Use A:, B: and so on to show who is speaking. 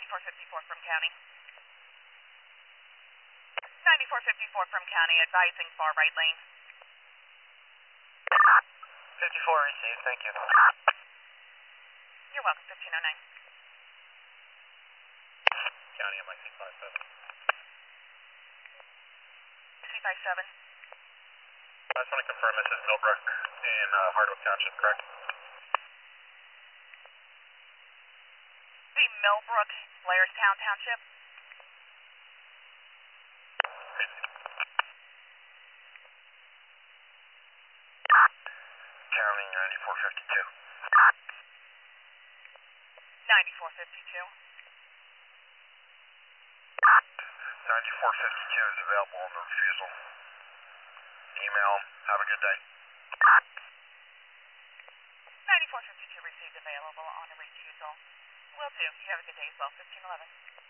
A: 9454 from county. 9454 from county, advising far right lane.
B: 54 received, thank you.
A: You're welcome, 1509.
B: County MIC 57.
A: C57.
B: I just want to confirm this is Millbrook in Hardwick Township, correct?
A: The Millbrook, Blairstown Township.
B: County 9452.
A: 9452.
B: 9452 is available on the refusal. Email, have a good day.
A: 9452 received available on a refusal. Will do. You have a good day as well, 1511.